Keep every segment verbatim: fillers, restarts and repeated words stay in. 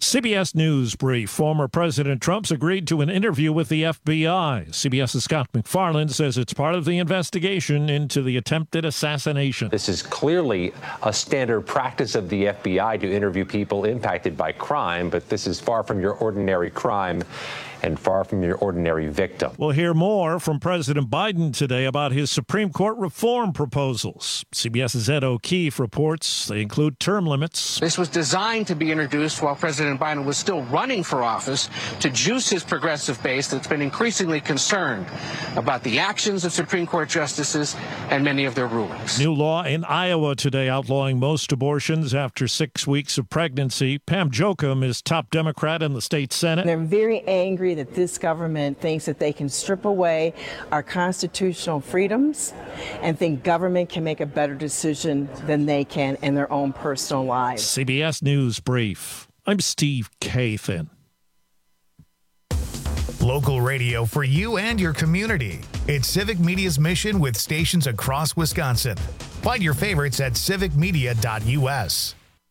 C B S News brief. Former President Trump's agreed to an interview with the F B I. CBS's Scott McFarland says it's part of the investigation into the attempted assassination. This is clearly a standard practice of the F B I to interview people impacted by crime, but this is far from your ordinary crime and far from your ordinary victim. We'll hear more from President Biden today about his Supreme Court reform proposals. CBS's Ed O'Keefe reports they include term limits. This was designed to be introduced while President Biden was still running for office to juice his progressive base that's been increasingly concerned about the actions of Supreme Court justices and many of their rulings. New law in Iowa today outlawing most abortions after six weeks of pregnancy. Pam Jochum is top Democrat in the state Senate. They're very angry that this government thinks that they can strip away our constitutional freedoms and think government can make a better decision than they can in their own personal lives. C B S News Brief. I'm Steve Kathan. Local radio for you and your community. It's Civic Media's mission with stations across Wisconsin. Find your favorites at civic media dot u s.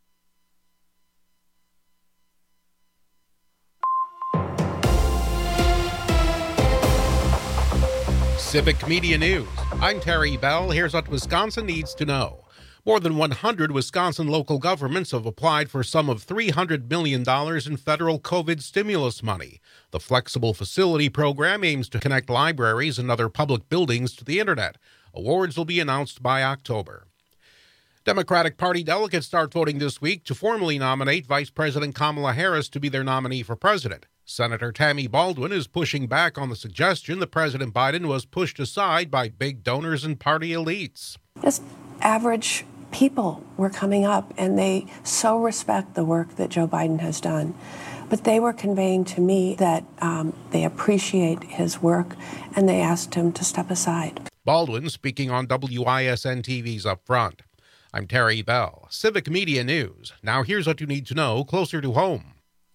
Civic Media News. I'm Terry Bell. Here's what Wisconsin needs to know. More than one hundred Wisconsin local governments have applied for some of three hundred million dollars in federal COVID stimulus money. The Flexible Facility Program aims to connect libraries and other public buildings to the internet. Awards will be announced by October. Democratic Party delegates start voting this week to formally nominate Vice President Kamala Harris to be their nominee for president. Senator Tammy Baldwin is pushing back on the suggestion that President Biden was pushed aside by big donors and party elites. Just average people were coming up, and they so respect the work that Joe Biden has done. But they were conveying to me that um, they appreciate his work, and they asked him to step aside. Baldwin speaking on W I S N T V's Up Front. I'm Terry Bell, Civic Media News. Now here's what you need to know closer to home.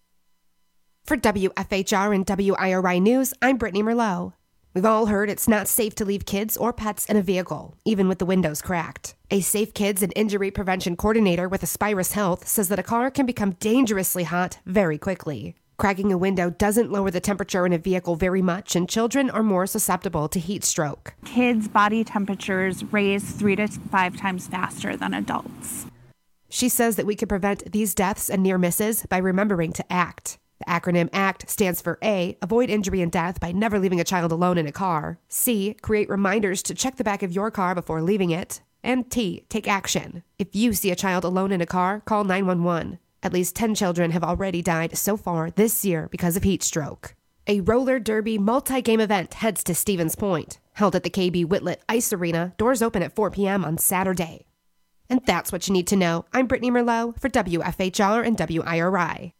For W F H R and W I R I News, I'm Brittany Merlot. We've all heard it's not safe to leave kids or pets in a vehicle, even with the windows cracked. A Safe Kids and Injury Prevention Coordinator with Aspirus Health says that a car can become dangerously hot very quickly. Cracking a window doesn't lower the temperature in a vehicle very much, and children are more susceptible to heat stroke. Kids' body temperatures raise three to five times faster than adults. She says that we can prevent these deaths and near misses by remembering to act. The acronym ACT stands for A, avoid injury and death by never leaving a child alone in a car. C, create reminders to check the back of your car before leaving it. And T, take action. If you see a child alone in a car, call nine one one. At least ten children have already died so far this year because of heat stroke. A roller derby multi-game event heads to Stevens Point. Held at the K B Whitlet Ice Arena, doors open at four p.m. on Saturday. And that's what you need to know. I'm Brittany Merlot for W F H R and W I R I.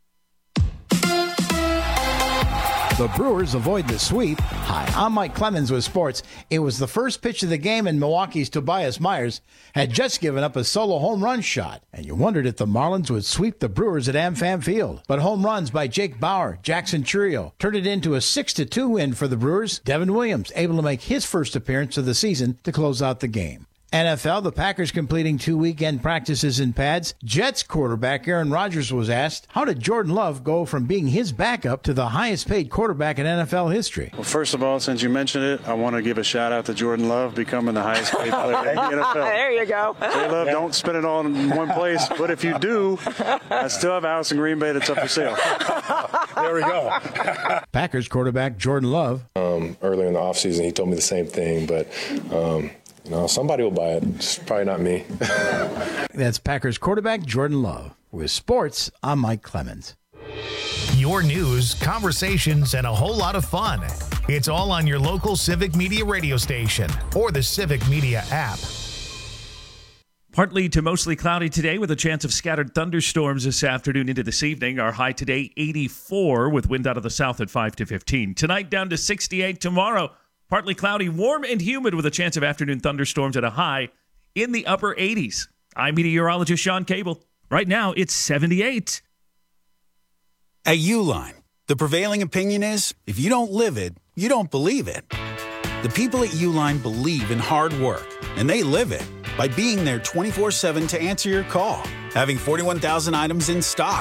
The Brewers avoid the sweep. Hi, I'm Mike Clemens with sports. It was the first pitch of the game, and Milwaukee's Tobias Myers had just given up a solo home run shot. And you wondered if the Marlins would sweep the Brewers at AmFam Field. But home runs by Jake Bauer, Jackson Churio turned it into a six to two win for the Brewers. Devin Williams able to make his first appearance of the season to close out the game. N F L, the Packers completing two weekend practices in pads. Jets quarterback Aaron Rodgers was asked, how did Jordan Love go from being his backup to the highest paid quarterback in N F L history? Well, first of all, since you mentioned it, I want to give a shout out to Jordan Love becoming the highest paid player in the N F L. There you go. Hey, Love, don't spend it all in one place, but if you do, I still have a house in Green Bay that's up for sale. There we go. Packers quarterback Jordan Love. Um, earlier in the offseason, he told me the same thing, but um, you know, somebody will buy it. It's probably not me. That's Packers quarterback Jordan Love. With sports, I'm Mike Clemens. Your news, conversations, and a whole lot of fun. It's all on your local Civic Media radio station or the Civic Media app. Partly to mostly cloudy today with a chance of scattered thunderstorms this afternoon into this evening. Our high today, eighty-four, with wind out of the south at five to fifteen. Tonight down to sixty-eight. Tomorrow, partly cloudy, warm and humid with a chance of afternoon thunderstorms at a high in the upper eighties. I'm meteorologist Sean Cable. Right now, it's seventy-eight. At Uline, the prevailing opinion is, if you don't live it, you don't believe it. The people at Uline believe in hard work, and they live it by being there twenty-four seven to answer your call, having forty-one thousand items in stock,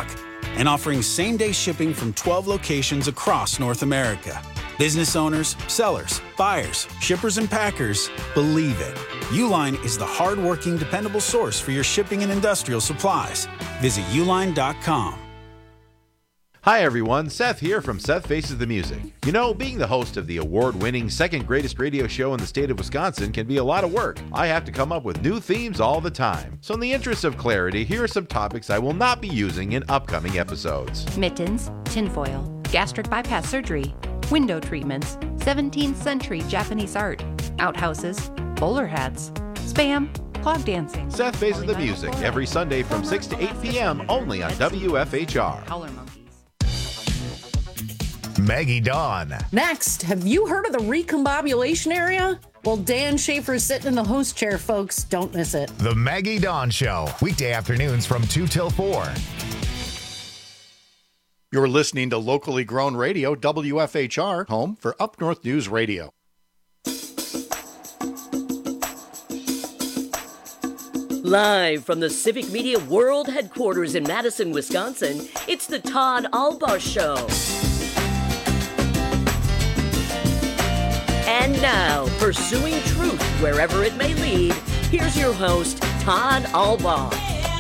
and offering same-day shipping from twelve locations across North America. Business owners, sellers, buyers, shippers, and packers believe it. Uline is the hard-working, dependable source for your shipping and industrial supplies. Visit uline dot com. Hi everyone, Seth here from Seth Faces the Music. You know, being the host of the award-winning second greatest radio show in the state of Wisconsin can be a lot of work. I have to come up with new themes all the time. So in the interest of clarity, here are some topics I will not be using in upcoming episodes. Mittens, tinfoil, gastric bypass surgery, window treatments, seventeenth century Japanese art, outhouses, bowler hats, spam, clog dancing. Seth Faces the Music every Sunday from six to eight p.m. only on W F H R. Maggie Dawn. Next, have you heard of the recombobulation area? Well, Dan Schaefer's sitting in the host chair, folks. Don't miss it. The Maggie Dawn Show, weekday afternoons from two till four. You're listening to locally grown radio, W F H R, home for Up North News Radio. Live from the Civic Media World Headquarters in Madison, Wisconsin, it's the Todd Albaugh Show. And now, pursuing truth wherever it may lead, here's your host, Todd Albaugh.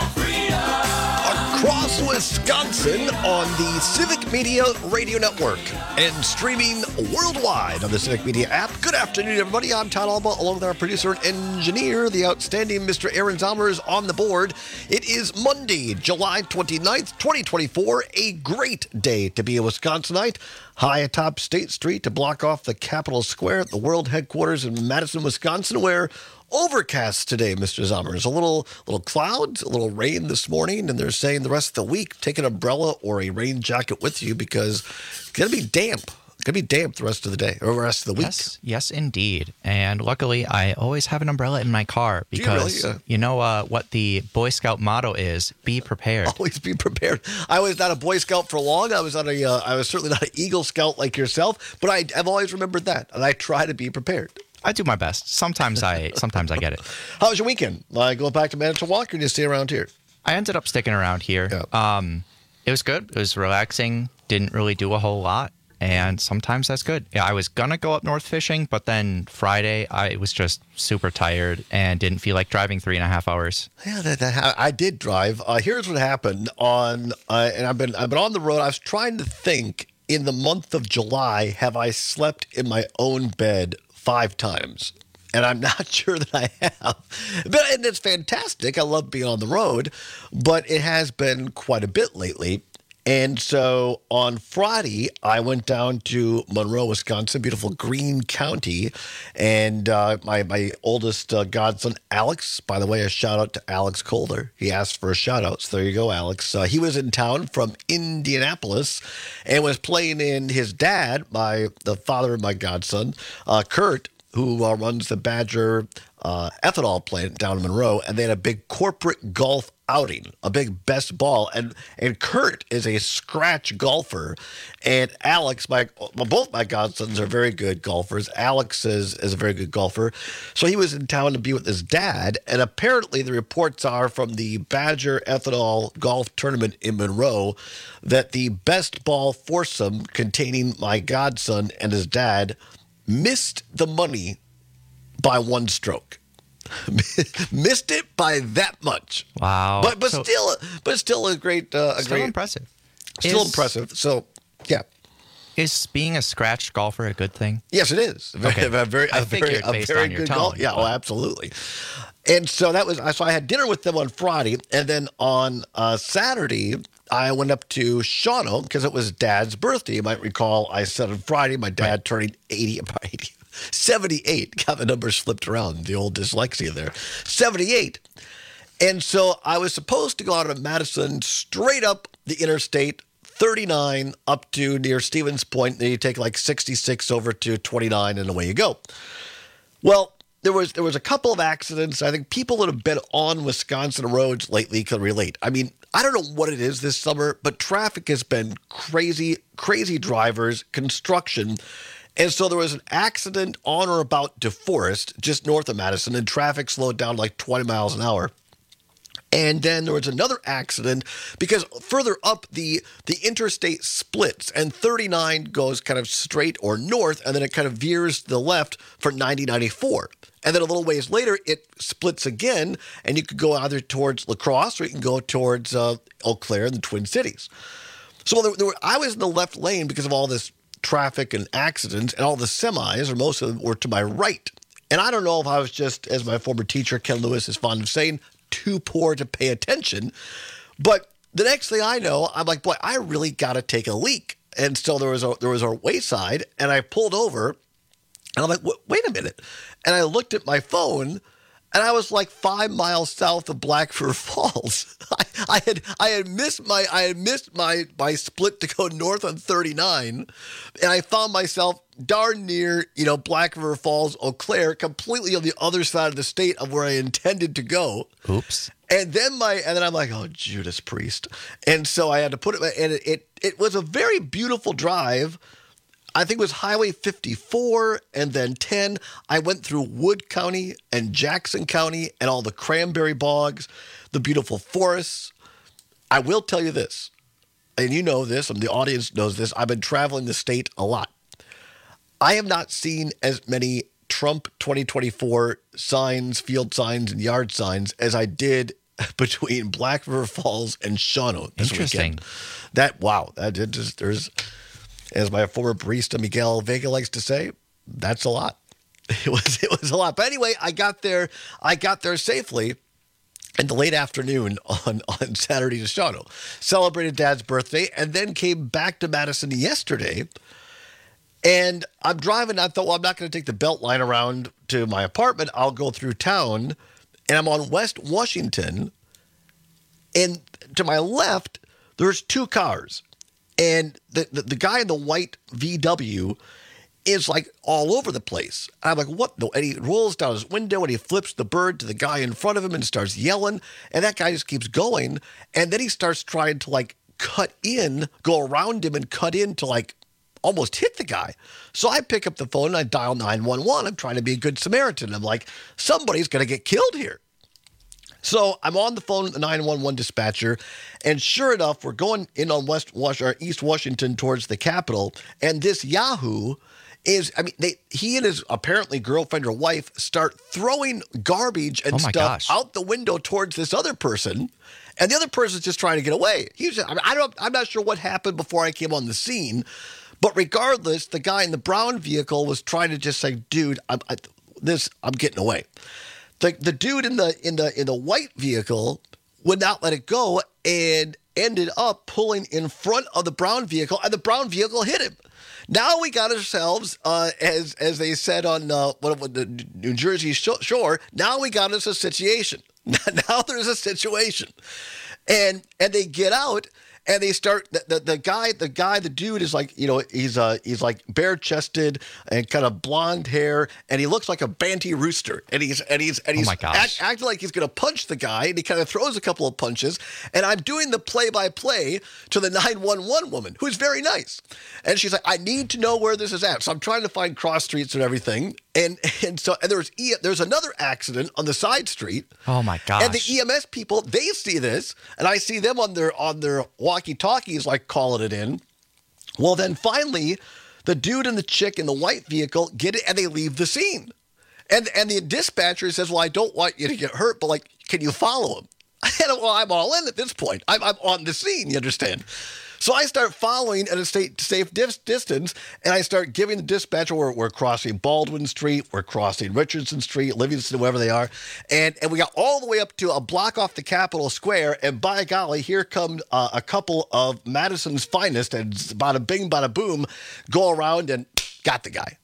Across Wisconsin on the Civic Media Radio Network and streaming worldwide on the Civic Media app. Good afternoon, everybody. I'm Todd Albaugh, along with our producer and engineer, the outstanding Mister Aaron Zommer, is on the board. It is Monday, July twenty-ninth, twenty twenty-four, a great day to be a Wisconsinite. High atop State Street to block off the Capitol Square at the world headquarters in Madison, Wisconsin, where overcast today, Mister Zommer. There's a little little clouds, a little rain this morning, and they're saying the rest of the week, take an umbrella or a rain jacket with you because it's going to be damp. It's going to be damp the rest of the day or the rest of the week. Yes, yes, indeed. And luckily, I always have an umbrella in my car because you, really? uh, you know uh, what the Boy Scout motto is: be prepared. Always be prepared. I was not a Boy Scout for long. I was not a. Uh, I was certainly not an Eagle Scout like yourself, but I, I've always remembered that, and I try to be prepared. I do my best. Sometimes I sometimes I get it. How was your weekend? Like go back to Manitowoc or did you stay around here? I ended up sticking around here. Yeah. Um, it was good. It was relaxing. Didn't really do a whole lot. And sometimes that's good. Yeah, I was going to go up north fishing, but then Friday I was just super tired and didn't feel like driving three and a half hours. Yeah, that, that, I did drive. Uh, here's what happened on, uh, and I've been I've been on the road. I was trying to think in the month of July, have I slept in my own bed five times? And I'm not sure that I have. But, and it's fantastic. I love being on the road, but it has been quite a bit lately. And so on Friday, I went down to Monroe, Wisconsin, beautiful Greene County. And uh, my, my oldest uh, godson, Alex, by the way, a shout out to Alex Calder. He asked for a shout out. So there you go, Alex. Uh, he was in town from Indianapolis and was playing in his dad, my the father of my godson, uh, Kurt, who uh, runs the Badger uh, ethanol plant down in Monroe, and they had a big corporate golf outing, a big best ball, and and Kurt is a scratch golfer, and Alex, my well, both my godsons are very good golfers. Alex is is a very good golfer, so he was in town to be with his dad, and apparently the reports are from the Badger ethanol golf tournament in Monroe that the best ball foursome containing my godson and his dad missed the money by one stroke. Missed it by that much. Wow! But but so, still, but still a great, uh, a still great, impressive. Still is, impressive. So yeah. Is being a scratch golfer a good thing? Yes, it is. Okay. a very, a I very, a based very on your good tone, golf. Yeah, oh, absolutely. And so that was so I had dinner with them on Friday, and then on uh, Saturday I went up to Shawano because it was Dad's birthday. You might recall I said on Friday my dad right. turning eighty, eighty, seventy-eight. Got the numbers flipped around. The old dyslexia there. seventy-eight. And so I was supposed to go out of Madison straight up the interstate thirty-nine up to near Stevens Point. Then you take like sixty-six over to twenty-nine, and away you go. Well, there was there was a couple of accidents. I think people that have been on Wisconsin roads lately can relate. I mean, I don't know what it is this summer, but traffic has been crazy, crazy drivers, construction. And so there was an accident on or about DeForest, just north of Madison, and traffic slowed down like twenty miles an hour. And then there was another accident because further up the the interstate splits and thirty-nine goes kind of straight or north, and then it kind of veers to the left for ninety ninety-four. And then a little ways later, it splits again, and you could go either towards La Crosse or you can go towards uh, Eau Claire and the Twin Cities. So there, there were, I was in the left lane because of all this traffic and accidents, and all the semis, or most of them, were to my right. And I don't know if I was just, as my former teacher, Ken Lewis, is fond of saying, too poor to pay attention. But the next thing I know, I'm like, boy, I really got to take a leak. And so there was a there was a wayside, and I pulled over, and I'm like, wait a minute. And I looked at my phone, and I was like five miles south of Black River Falls. I, I had I had missed my I had missed my my split to go north on thirty-nine, and I found myself darn near, you know, Black River Falls, Eau Claire, completely on the other side of the state of where I intended to go. Oops. And then my and then I'm like, oh, Judas Priest. And so I had to put it, and it it, it was a very beautiful drive. I think it was Highway fifty-four and then ten. I went through Wood County and Jackson County and all the cranberry bogs, the beautiful forests. I will tell you this, and you know this, and the audience knows this. I've been traveling the state a lot. I have not seen as many Trump twenty twenty-four signs, field signs, and yard signs as I did between Black River Falls and Shawano this Interesting. weekend. That, wow, that did just, there's... As my former barista Miguel Vega likes to say, that's a lot. It was it was a lot. But anyway, I got there. I got there safely in the late afternoon on, on Saturday to Shawano. Celebrated Dad's birthday, and then came back to Madison yesterday. And I'm driving. I thought, well, I'm not going to take the belt line around to my apartment. I'll go through town, and I'm on West Washington. And to my left, there's two cars. And the, the the guy in the white V W is like all over the place. I'm like, what? No. And he rolls down his window and he flips the bird to the guy in front of him and starts yelling. And that guy just keeps going. And then he starts trying to like cut in, go around him and cut in to like almost hit the guy. So I pick up the phone and I dial nine one one. I'm trying to be a good Samaritan. I'm like, somebody's going to get killed here. So I'm on the phone with the nine one one dispatcher, and sure enough, we're going in on West Was- or East Washington towards the Capitol, and this Yahoo is, I mean, they, he and his apparently girlfriend or wife start throwing garbage and Oh my stuff gosh. out the window towards this other person, and the other person's just trying to get away. He's just, I, mean, I don't, I'm not sure what happened before I came on the scene, but regardless, the guy in the brown vehicle was trying to just say, dude, I'm, I, this, I'm getting away. The, the dude in the in the in the white vehicle would not let it go and ended up pulling in front of the brown vehicle, and the brown vehicle hit him. Now we got ourselves, uh, as as they said on uh, what, what the New Jersey shore. Now we got us a situation. Now there's a situation, and and they get out. And they start the, the the guy the guy the dude is like, you know, he's uh he's like bare chested and kind of blonde hair, and he looks like a banty rooster, and he's and he's and he's Oh my gosh. act, acting like he's gonna punch the guy, and he kind of throws a couple of punches, and I'm doing the play by play to the nine one one woman, who's very nice, and she's like, I need to know where this is at, so I'm trying to find cross streets and everything, and and so and there's e, there's another accident on the side street. Oh my gosh. And the E M S people, they see this, and I see them on their on their walkie-talkies, like calling it in. Well, then finally, the dude and the chick in the white vehicle get it, and they leave the scene. And and the dispatcher says, "Well, I don't want you to get hurt, but like, can you follow him?" And well, I'm all in at this point. I'm I'm on the scene. You understand? So I start following at a state safe dis- distance, and I start giving the dispatcher, we're, we're crossing Baldwin Street, we're crossing Richardson Street, Livingston, wherever they are, and, and we got all the way up to a block off the Capitol Square, and by golly, here come uh, a couple of Madison's finest, and bada bing, bada boom, go around and got the guy.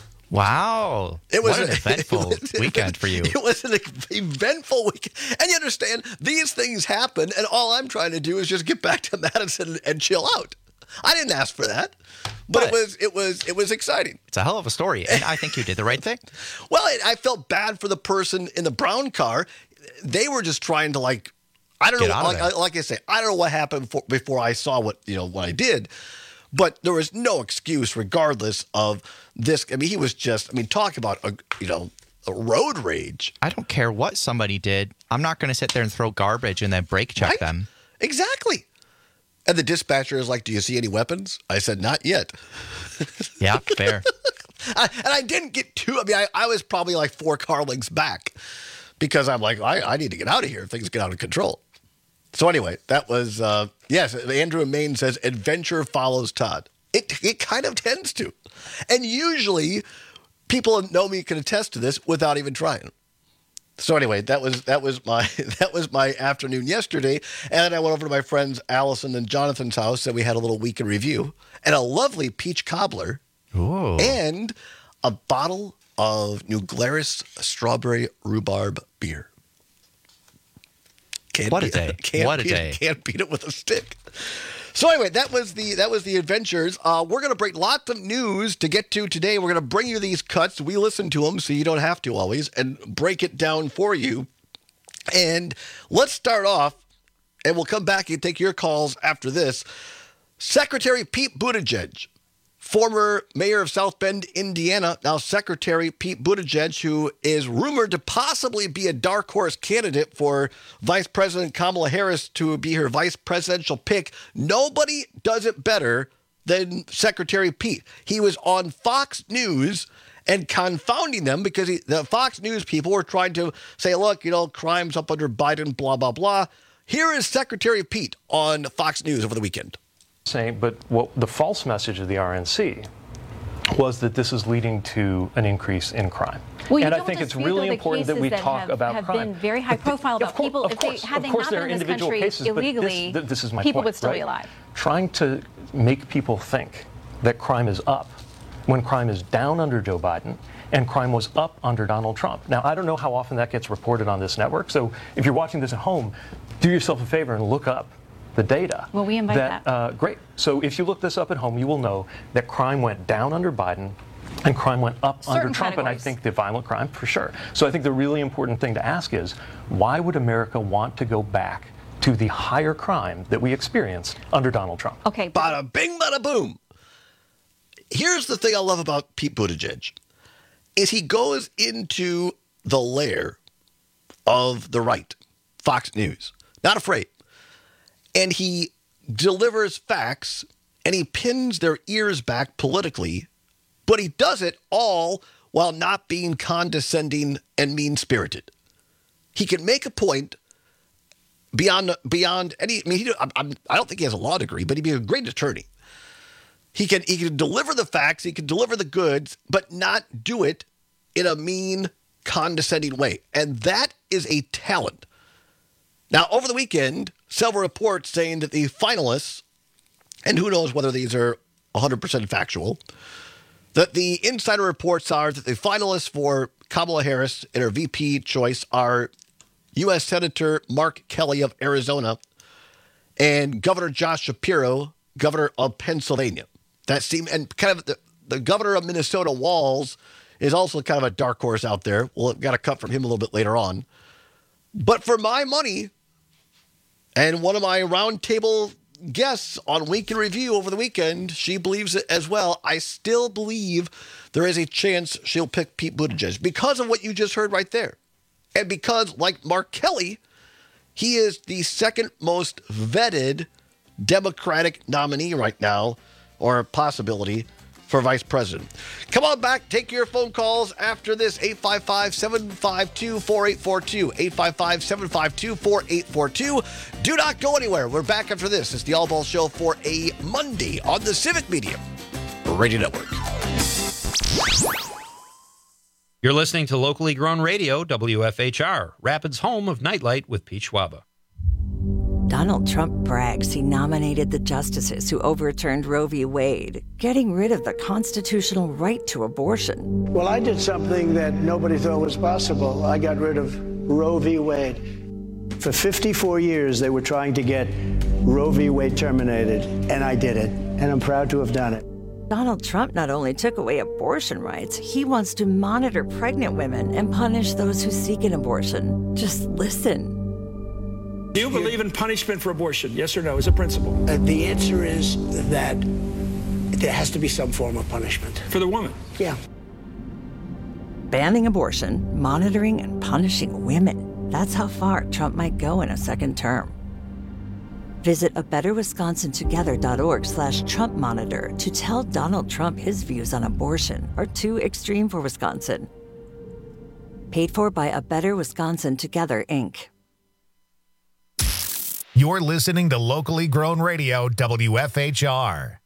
Wow. It was what an an- eventful it was- weekend for you. It was an eventful weekend. And you understand, these things happen, and all I'm trying to do is just get back to Madison and chill out. I didn't ask for that, but, But- it was it was it was exciting. It's a hell of a story, and I think you did the right thing. Well, it, I felt bad for the person in the brown car. They were just trying to like, I don't Get know, out of like, there. I- like I say, I don't know what happened before, before I saw what you know what I did. But there was no excuse, regardless of this. I mean, he was just, I mean, talk about, a, you know, road rage. I don't care what somebody did. I'm not going to sit there and throw garbage and then brake check Right? them. Exactly. And the dispatcher is like, do you see any weapons? I said, not yet. Yeah, fair. I, and I didn't get too, I mean, I, I was probably like four car lengths back because I'm like, I, I need to get out of here if things get out of control. So anyway, that was, uh, yes, Andrew in Maine says, adventure follows Todd. It, it kind of tends to. And usually people that know me can attest to this without even trying. So anyway, that was that was my that was my afternoon yesterday, and then I went over to my friends Allison and Jonathan's house, and we had a little week in review, and a lovely peach cobbler, Ooh. and a bottle of New Glarus strawberry rhubarb beer. Can't What a beat, day! Can't What a beat day! It, can't beat it with a stick. So anyway, that was the that was the adventures. Uh, we're going to break lots of news to get to today. We're going to bring you these cuts. We listen to them so you don't have to always, and break it down for you. And let's start off, and we'll come back and take your calls after this. Secretary Pete Buttigieg, former mayor of South Bend, Indiana, now Secretary Pete Buttigieg, who is rumored to possibly be a dark horse candidate for Vice President Kamala Harris to be her vice presidential pick. Nobody does it better than Secretary Pete. He was on Fox News and confounding them because he, the Fox News people were trying to say, look, you know, crime's up under Biden, blah, blah, blah. Here is Secretary Pete on Fox News over the weekend. Saying, but what the false message of the R N C was that this is leading to an increase in crime. Well, you and I don't think it's dispute, really though, the important that we cases talk have, about have crime. been very high profile about Of course, people. of If course, they had of they course not there been are in this individual country cases, but illegally, this, this is my people point, would still right? be alive. Trying to make people think that crime is up when crime is down under Joe Biden and crime was up under Donald Trump. Now, I don't know how often that gets reported on this network, so if you're watching this at home, do yourself a favor and look up the data. Well, we invite that. that. Uh, great. So if you look this up at home, you will know that crime went down under Biden and crime went up Certain under Trump, categories. and I think the violent crime for sure. So I think the really important thing to ask is, why would America want to go back to the higher crime that we experienced under Donald Trump? Okay. Bada bing, bada boom. Here's the thing I love about Pete Buttigieg, is he goes into the lair of the right, Fox News, not afraid. And he delivers facts, and he pins their ears back politically, but he does it all while not being condescending and mean-spirited. He can make a point beyond beyond any. I mean, he, I'm, I'm, I don't think he has a law degree, but he'd be a great attorney. He can he can deliver the facts, he can deliver the goods, but not do it in a mean, condescending way, and that is a talent. Now, over the weekend, several reports saying that the finalists, and who knows whether these are one hundred percent factual, that the insider reports are that the finalists for Kamala Harris in her V P choice are U S Senator Mark Kelly of Arizona and Governor Josh Shapiro, governor of Pennsylvania. That seemed, and kind of the, the governor of Minnesota, Walz, is also kind of a dark horse out there. We'll got a cut from him a little bit later on. But for my money, and one of my roundtable guests on Week in Review over the weekend, she believes it as well. I still believe there is a chance she'll pick Pete Buttigieg because of what you just heard right there. And because, like Mark Kelly, he is the second most vetted Democratic nominee right now, or possibility, for vice president. Come on back. Take your phone calls after this. eight five five, seven five two, four eight four two. eight five five, seven five two, four eight four two. Do not go anywhere. We're back after this. It's the All Ball Show for a Monday on the Civic Media Radio Network. You're listening to locally grown radio, W F H R, Rapids' home of Nightlight with Pete Schwaba. Donald Trump brags he nominated the justices who overturned Roe v. Wade, getting rid of the constitutional right to abortion. Well, I did something that nobody thought was possible. I got rid of Roe v. Wade. For fifty-four years, they were trying to get Roe v. Wade terminated, and I did it, and I'm proud to have done it. Donald Trump not only took away abortion rights, he wants to monitor pregnant women and punish those who seek an abortion. Just listen. Do you believe in punishment for abortion? Yes or no, as a principle? Uh, the answer is that there has to be some form of punishment. For the woman? Yeah. banning abortion, monitoring and punishing women. That's how far Trump might go in a second term. Visit a better wisconsin together dot org slash Trump monitor to tell Donald Trump his views on abortion are too extreme for Wisconsin. Paid for by A Better Wisconsin Together, Incorporated. You're listening to Locally Grown Radio, W F H R.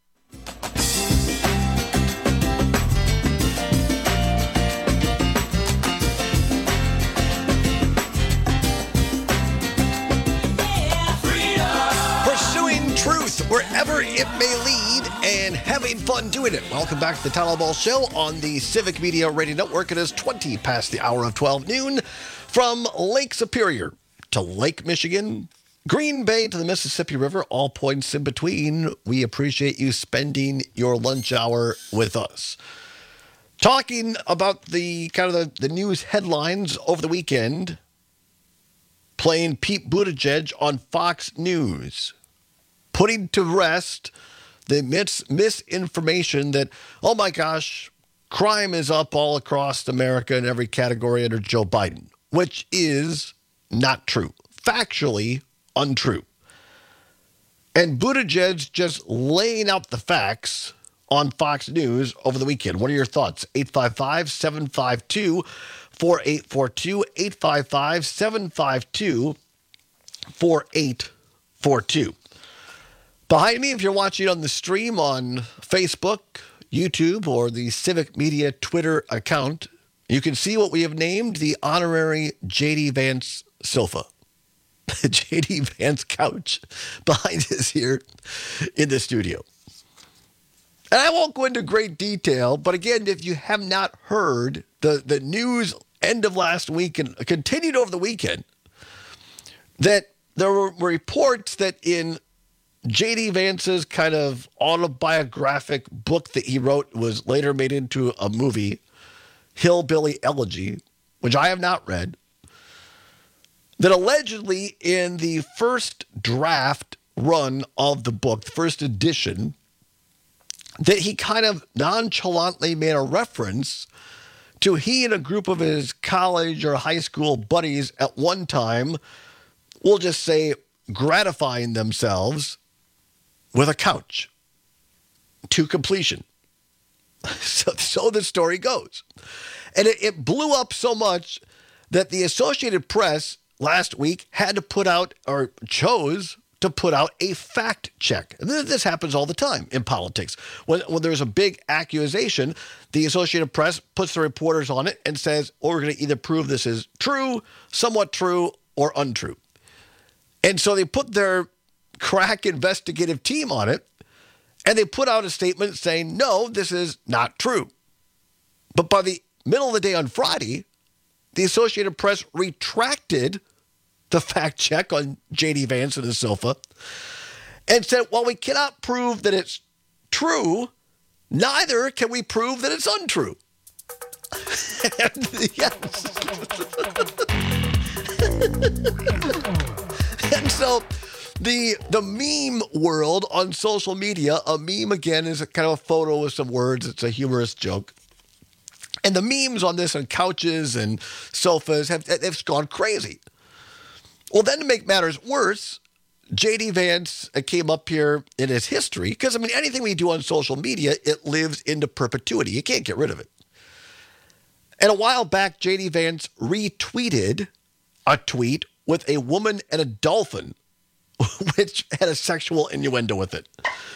Pursuing truth wherever it may lead and having fun doing it. Welcome back to the Town Hall Ball Show on the Civic Media Radio Network. It is twenty past the hour of twelve noon from Lake Superior to Lake Michigan, Green Bay to the Mississippi River, all points in between. We appreciate you spending your lunch hour with us. Talking about the kind of the, the news headlines over the weekend, playing Pete Buttigieg on Fox News, putting to rest the mis- misinformation that, oh my gosh, crime is up all across America in every category under Joe Biden, which is not true. Factually untrue. And Buttigieg just laying out the facts on Fox News over the weekend. What are your thoughts? eight five five, seven five two, four eight four two, eight five five, seven five two, four eight four two. Behind me, if you're watching on the stream on Facebook, YouTube, or the Civic Media Twitter account, you can see what we have named the honorary J D Vance sofa. J D Vance couch behind us here in the studio. And I won't go into great detail, but again, if you have not heard the, the news end of last week and continued over the weekend, that there were reports that in J D Vance's kind of autobiographic book that he wrote was later made into a movie, Hillbilly Elegy, which I have not read, that allegedly in the first draft run of the book, the first edition, that he kind of nonchalantly made a reference to he and a group of his college or high school buddies at one time, we'll just say, gratifying themselves with a couch to completion. So, so the story goes. And it, it blew up so much that the Associated Press last week had to put out, or chose to put out, a fact check. And this happens all the time in politics. When, when there's a big accusation, the Associated Press puts the reporters on it and says, oh, we're going to either prove this is true, somewhat true, or untrue. And so they put their crack investigative team on it, and they put out a statement saying, no, this is not true. But by the middle of the day on Friday, the Associated Press retracted the fact check on J D Vance and his sofa and said, well, we cannot prove that it's true, neither can we prove that it's untrue. And so the the meme world on social media, a meme again is a kind of a photo with some words. It's a humorous joke. And the memes on this on couches and sofas have, have gone crazy. Well, then to make matters worse, J D Vance came up here in his history, because, I mean, anything we do on social media, it lives into perpetuity. You can't get rid of it. And a while back, J D Vance retweeted a tweet with a woman and a dolphin, which had a sexual innuendo with it.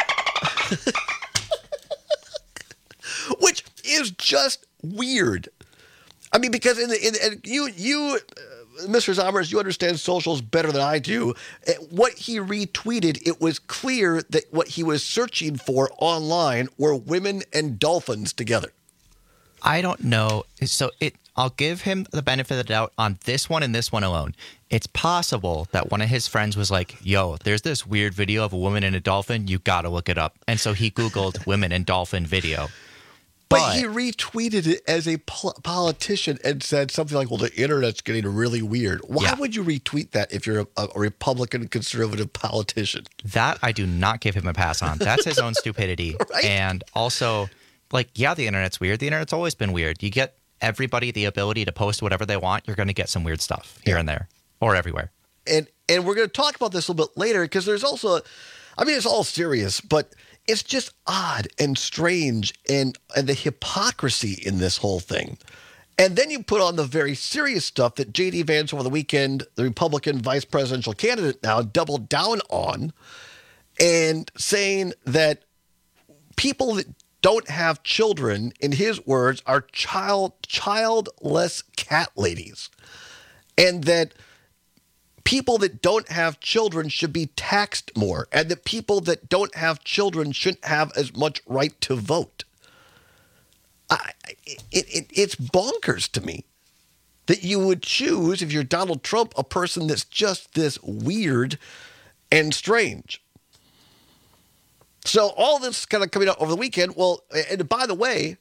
Which is just weird. I mean, because in the, in, in you, you, uh, Mister Zommers, you understand socials better than I do. What he retweeted, it was clear that what he was searching for online were women and dolphins together. I don't know. So it, I'll give him the benefit of the doubt on this one and this one alone. It's possible that one of his friends was like, yo, there's this weird video of a woman and a dolphin. You got to look it up. And so he Googled women and dolphin video. But, but he retweeted it as a pol- politician and said something like, well, the internet's getting really weird. Why yeah. would you retweet that if you're a, a Republican conservative politician? That I do not give him a pass on. That's his own stupidity. Right? And also, like, yeah, the internet's weird. The internet's always been weird. You get everybody the ability to post whatever they want, you're going to get some weird stuff here and there or everywhere. And and we're going to talk about this a little bit later because there's also, I mean, it's all serious, but it's just odd and strange and, and the hypocrisy in this whole thing. And then you put on the very serious stuff that J D Vance over the weekend, the Republican vice presidential candidate now, doubled down on and saying that people that don't have children, in his words, are child childless cat ladies. And that people that don't have children should be taxed more, and that people that don't have children shouldn't have as much right to vote. I, it, it, it's bonkers to me that you would choose, if you're Donald Trump, a person that's just this weird and strange. So all this kind of coming out over the weekend. Well, and by the way,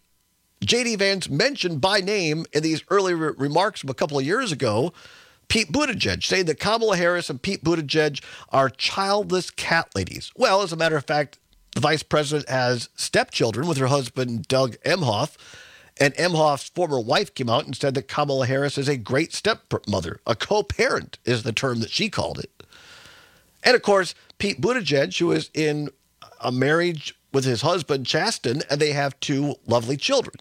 J D Vance mentioned by name in these early re- remarks from a couple of years ago, Pete Buttigieg, saying that Kamala Harris and Pete Buttigieg are childless cat ladies. Well, as a matter of fact, the vice president has stepchildren with her husband, Doug Emhoff, and Emhoff's former wife came out and said that Kamala Harris is a great stepmother. A co-parent is the term that she called it. And of course, Pete Buttigieg, who is in a marriage with his husband, Chasten, and they have two lovely children.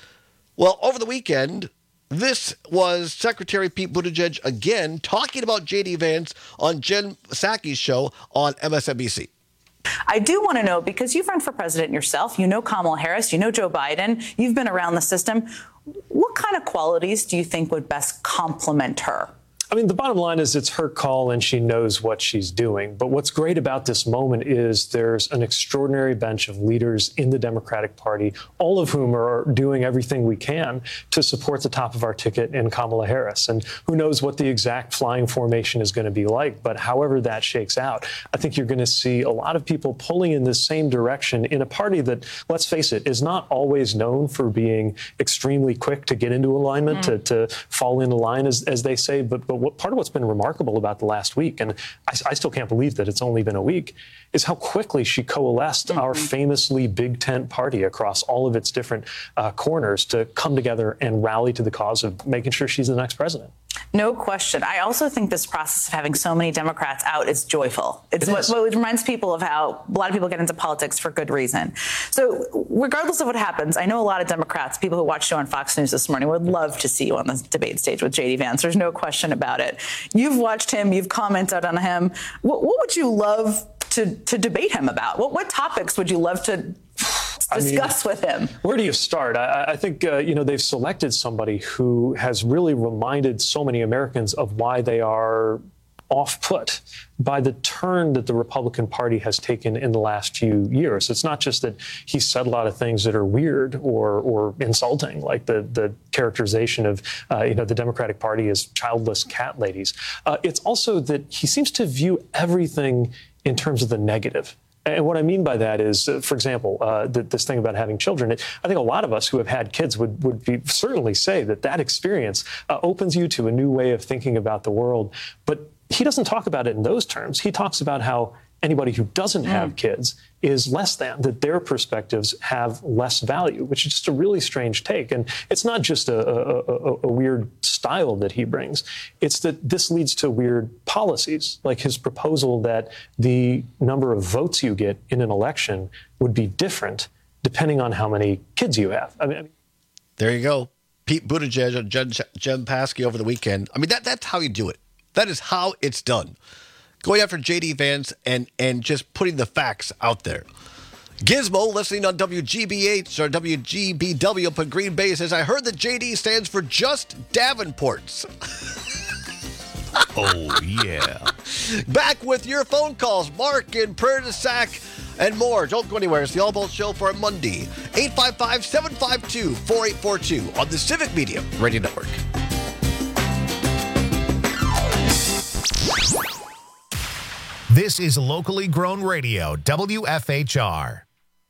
Well, over the weekend, this was Secretary Pete Buttigieg again talking about J D Vance on Jen Psaki's show on M S N B C. I do want to know, because you've run for president yourself, you know Kamala Harris, you know Joe Biden, you've been around the system. What kind of qualities do you think would best complement her? I mean, the bottom line is it's her call and she knows what she's doing. But what's great about this moment is there's an extraordinary bench of leaders in the Democratic Party, all of whom are doing everything we can to support the top of our ticket in Kamala Harris. And who knows what the exact flying formation is going to be like. But however that shakes out, I think you're going to see a lot of people pulling in the same direction in a party that, let's face it, is not always known for being extremely quick to get into alignment, mm. to, to fall into line, as, as they say. But, but what part of what's been remarkable about the last week, and I, I still can't believe that it's only been a week, is how quickly she coalesced mm-hmm. our famously big tent party across all of its different uh, corners to come together and rally to the cause of making sure she's the next president. No question. I also think this process of having so many Democrats out is joyful. It's it what, what reminds people of how a lot of people get into politics for good reason. So regardless of what happens, I know a lot of Democrats, people who watched you on Fox News this morning, would love to see you on the debate stage with J D Vance. There's no question about it. You've watched him. You've commented on him. What, what would you love to, to debate him about? What, what topics would you love to discuss I mean, with him? Where do you start? I, I think, uh, you know, they've selected somebody who has really reminded so many Americans of why they are off-put by the turn that the Republican Party has taken in the last few years. It's not just that he said a lot of things that are weird or or insulting, like the, the characterization of, uh, you know, the Democratic Party as childless cat ladies. Uh, it's also that he seems to view everything in terms of the negative. And what I mean by that is, uh, for example, uh, th- this thing about having children, it, I think a lot of us who have had kids would, would be, certainly say that that experience uh, opens you to a new way of thinking about the world. But he doesn't talk about it in those terms. He talks about how anybody who doesn't have mm. kids is less than, that their perspectives have less value, which is just a really strange take. And it's not just a, a, a, a weird style that he brings. It's that this leads to weird policies, like his proposal that the number of votes you get in an election would be different depending on how many kids you have. I mean, I mean there you go. Pete Buttigieg and Jen, Jen Psaki over the weekend. I mean, that that's how you do it. That is how it's done. Going after J D Vance and, and just putting the facts out there. Gizmo, listening on W G B H or W G B W up in Green Bay, says, I heard that J D stands for just Davenports. Oh, yeah. Back with your phone calls. Mark in Prairie du Sac and more. Don't go anywhere. It's the All Bolt Show for a Monday. eight five five, seven five two, four eight four two on the Civic Media Radio Network. This is locally grown radio, W F H R.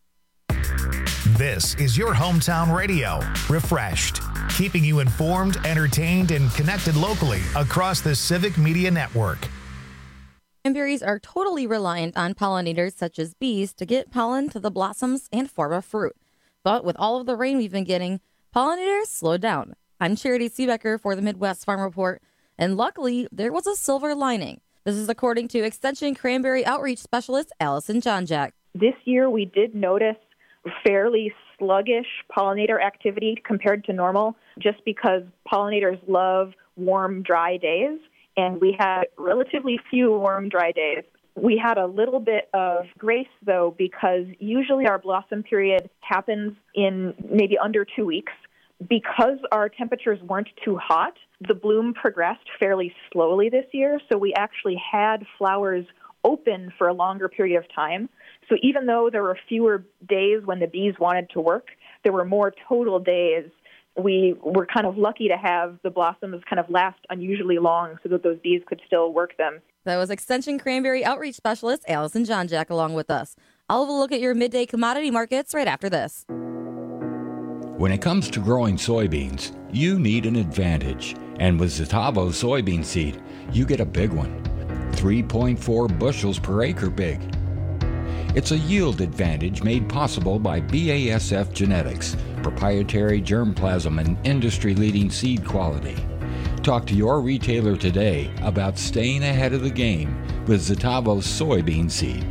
This is your hometown radio, refreshed, keeping you informed, entertained, and connected locally across the Civic Media Network. Cranberries are totally reliant on pollinators such as bees to get pollen to the blossoms and form a fruit. But with all of the rain we've been getting, pollinators slowed down. I'm Charity Seebecker for the Midwest Farm Report, and luckily, there was a silver lining. This is according to Extension Cranberry Outreach Specialist Allison Johnjack. This year, we did notice fairly sluggish pollinator activity compared to normal, just because pollinators love warm, dry days, and we had relatively few warm, dry days. We had a little bit of grace, though, because usually our blossom period happens in maybe under two weeks. Because our temperatures weren't too hot, the bloom progressed fairly slowly this year, so we actually had flowers open for a longer period of time. So even though there were fewer days when the bees wanted to work, there were more total days. We were kind of lucky to have the blossoms kind of last unusually long so that those bees could still work them. That was Extension Cranberry Outreach Specialist Allison Johnjack along with us. I'll have a look at your midday commodity markets right after this. When it comes to growing soybeans, you need an advantage. And with Zetavo soybean seed, you get a big one. three point four bushels per acre big. It's a yield advantage made possible by B A S F genetics, proprietary germplasm, and industry-leading seed quality. Talk to your retailer today about staying ahead of the game with Zetavo soybean seed.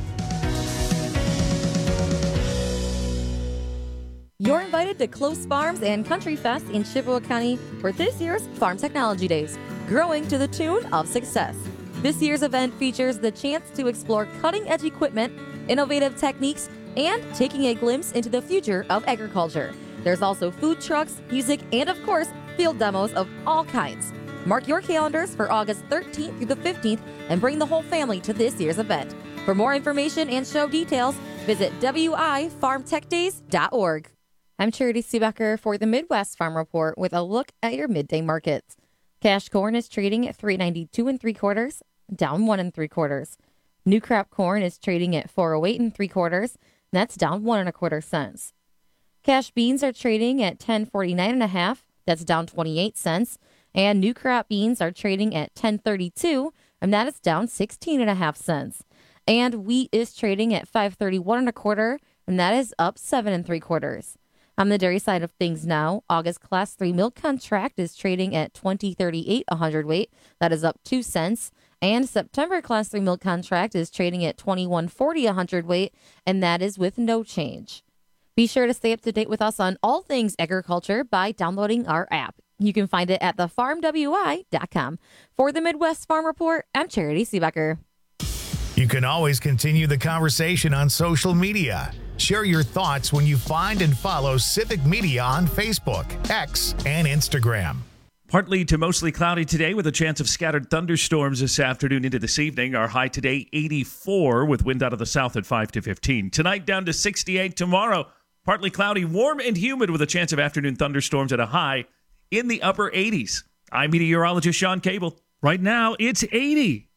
You're invited to Close Farms and Country Fest in Chippewa County for this year's Farm Technology Days, growing to the tune of success. This year's event features the chance to explore cutting-edge equipment, innovative techniques, and taking a glimpse into the future of agriculture. There's also food trucks, music, and of course, field demos of all kinds. Mark your calendars for August thirteenth through the fifteenth and bring the whole family to this year's event. For more information and show details, visit W I farm tech days dot org. I'm Charity Seebecker for the Midwest Farm Report with a look at your midday markets. Cash corn is trading at three ninety-two and three quarters, down one and three quarters. New crop corn is trading at four oh eight and three quarters, that's down one and a quarter cents. Cash beans are trading at ten forty-nine and a half, that's down twenty-eight cents. And new crop beans are trading at ten thirty-two, and that is down sixteen and a half cents. And wheat is trading at five thirty-one and a quarter, and that is up seven and three quarters. On the dairy side of things now, August Class three milk contract is trading at twenty thirty-eight a hundredweight. That is up two cents. And September Class three milk contract is trading at twenty-one forty a hundredweight, and that is with no change. Be sure to stay up to date with us on all things agriculture by downloading our app. You can find it at the farm w i dot com. For the Midwest Farm Report, I'm Charity Seebecker. You can always continue the conversation on social media. Share your thoughts when you find and follow Civic Media on Facebook, X, and Instagram. Partly to mostly cloudy today with a chance of scattered thunderstorms this afternoon into this evening. Our high today, eighty-four, with wind out of the south at five to fifteen. Tonight down to sixty-eight. Tomorrow, partly cloudy, warm and humid with a chance of afternoon thunderstorms at a high in the upper eighties. I'm meteorologist Sean Cable. Right now, it's eighty.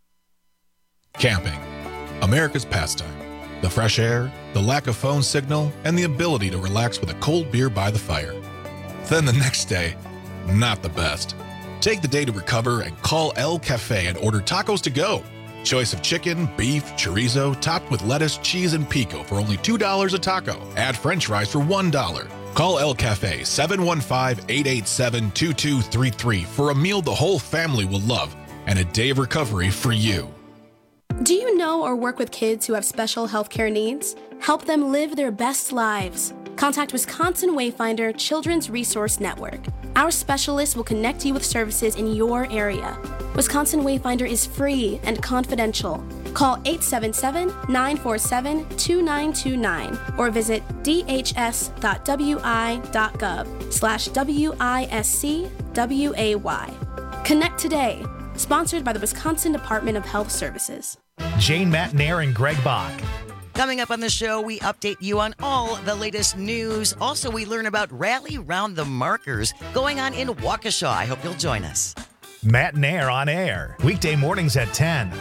Camping, America's pastime. The fresh air, the lack of phone signal, and the ability to relax with a cold beer by the fire. Then the next day, not the best. Take the day to recover and call El Cafe and order tacos to go. Choice of chicken, beef, chorizo, topped with lettuce, cheese, and pico for only two dollars a taco. Add french fries for one dollar. Call El Cafe seven one five, eight eight seven, two two three three for a meal the whole family will love and a day of recovery for you. Do you know or work with kids who have special healthcare needs? Help them live their best lives. Contact Wisconsin Wayfinder Children's Resource Network. Our specialists will connect you with services in your area. Wisconsin Wayfinder is free and confidential. Call eight seven seven, nine four seven, two nine two nine or visit d h s dot w i dot gov slash W I S C W A Y. Connect today. Sponsored by the Wisconsin Department of Health Services. Jane Matnair and Greg Bach. Coming up on the show, we update you on all the latest news. Also, we learn about Rally Round the Markers going on in Waukesha. I hope you'll join us. Matnair on air, weekday mornings at ten.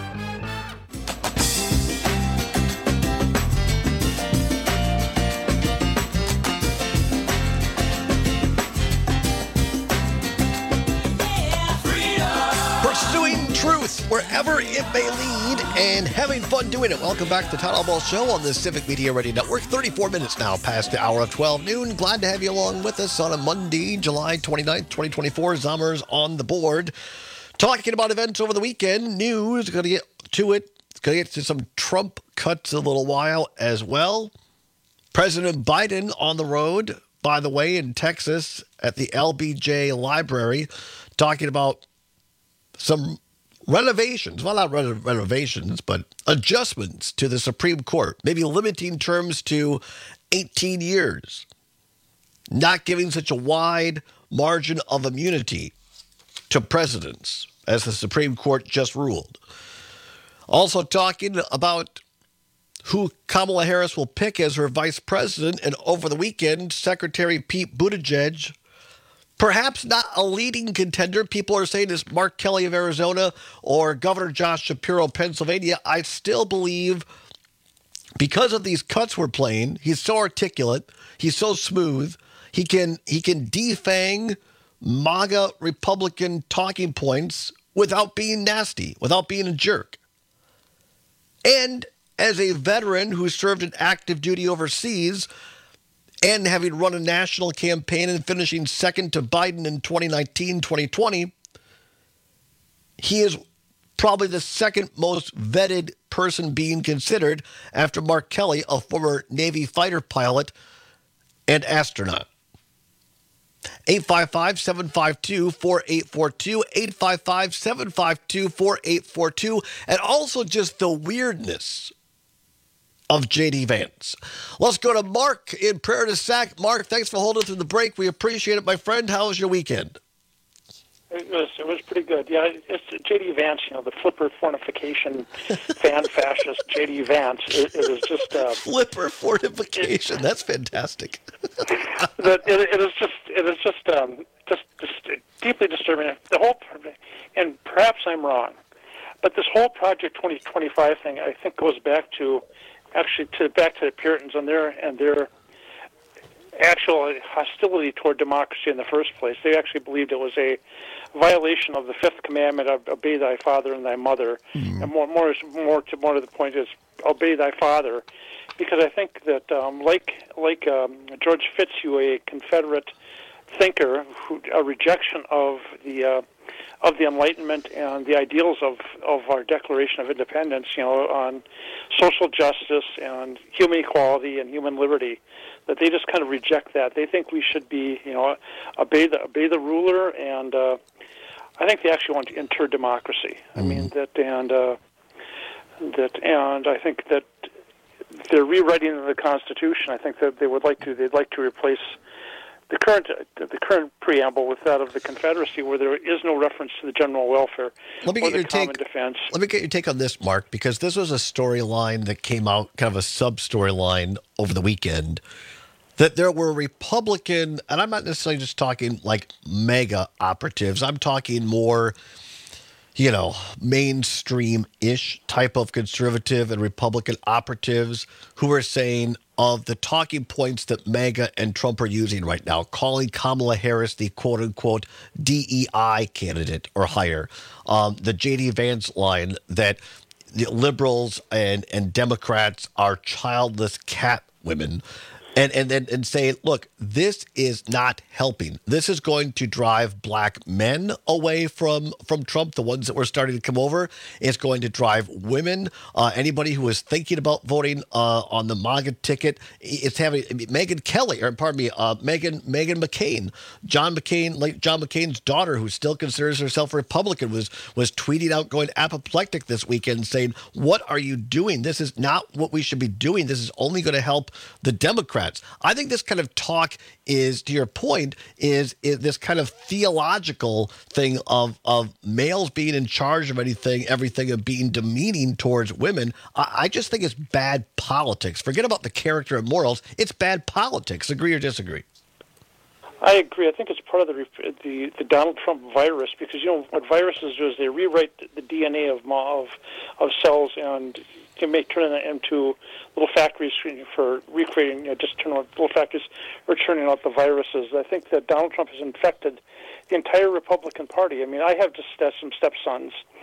Pursuing truth wherever it may lead and having fun doing it. Welcome back to the Todd Albaugh Show on the Civic Media Radio Network. thirty-four minutes now past the hour of twelve noon. Glad to have you along with us on a Monday, July twenty-ninth, twenty twenty-four. Zommers on the board. Talking about events over the weekend. News, going to get to it. Going to get to some Trump cuts in a little while as well. President Biden on the road, by the way, in Texas at the L B J Library, talking about some renovations, well, not reno- renovations, but adjustments to the Supreme Court, maybe limiting terms to eighteen years, not giving such a wide margin of immunity to presidents as the Supreme Court just ruled. Also talking about who Kamala Harris will pick as her vice president, and over the weekend, Secretary Pete Buttigieg, perhaps not a leading contender. People are saying it's Mark Kelly of Arizona or Governor Josh Shapiro of Pennsylvania. I still believe because of these cuts we're playing, he's so articulate, he's so smooth, he can he can defang MAGA Republican talking points without being nasty, without being a jerk. And as a veteran who served in active duty overseas and having run a national campaign and finishing second to Biden in twenty nineteen, twenty twenty, he is probably the second most vetted person being considered after Mark Kelly, a former Navy fighter pilot and astronaut. eight five five, seven five two, four eight four two, eight five five, seven five two, four eight four two, and also just the weirdness of J D Vance. Let's go to Mark in Prairie du Sac. Mark, thanks for holding through the break. We appreciate it, my friend. How was your weekend? It was it was pretty good. Yeah, it's J D Vance, you know, the flipper fortification fan fascist J D Vance. It, it was just uh, flipper fortification. It, That's fantastic. that it, it is just it is just um, just, just deeply disturbing. The whole, and perhaps I'm wrong, but this whole Project twenty twenty-five thing, I think, goes back to actually to back to the Puritans and their and their actual hostility toward democracy in the first place. They actually believed it was a violation of the fifth commandment of obey thy father and thy mother. Mm. And more, more, more to more to the point is obey thy father, because I think that um, like like um, George Fitzhugh, a Confederate thinker, who, a rejection of the uh, of the Enlightenment and the ideals of, of our Declaration of Independence, you know, on social justice and human equality and human liberty, that they just kind of reject that. They think we should be, you know, obey the obey the ruler, and uh, I think they actually want to enter democracy. Mm-hmm. I mean that, and uh, that, and I think that they're rewriting the Constitution. I think that they would like to. They'd like to replace the current the current preamble with that of the Confederacy, where there is no reference to the general welfare let me or get the your common take, defense. Let me get your take on this, Mark, because this was a storyline that came out, kind of a sub-storyline over the weekend, that there were Republican, and I'm not necessarily just talking like mega operatives, I'm talking more, you know, mainstream-ish type of conservative and Republican operatives who are saying of the talking points that MAGA and Trump are using right now, calling Kamala Harris the quote-unquote D E I candidate or higher, um, the J D Vance line that the liberals and, and Democrats are childless cat women, and and and, and say, look, this is not helping. This is going to drive black men away from from Trump, the ones that were starting to come over. It's going to drive women, uh, anybody who is thinking about voting uh, on the MAGA ticket. It's having Megyn Kelly, or pardon me, uh, Meghan Meghan McCain, John McCain, like John McCain's daughter, who still considers herself a Republican, was was tweeting out, going apoplectic this weekend, saying, "What are you doing? This is not what we should be doing. This is only going to help the Democrats." I think this kind of talk is, to your point, is, is this kind of theological thing of of males being in charge of anything, everything, and being demeaning towards women. I, I just think it's bad politics. Forget about the character and morals. It's bad politics. Agree or disagree? I agree. I think it's part of the the, the Donald Trump virus, because, you know, what viruses do is they rewrite the D N A of of, of cells and can make turn them into little factories for recreating, you know, just turn out little factories for churning out the viruses. I think that Donald Trump has infected the entire Republican Party. I mean, I have just uh, some stepsons,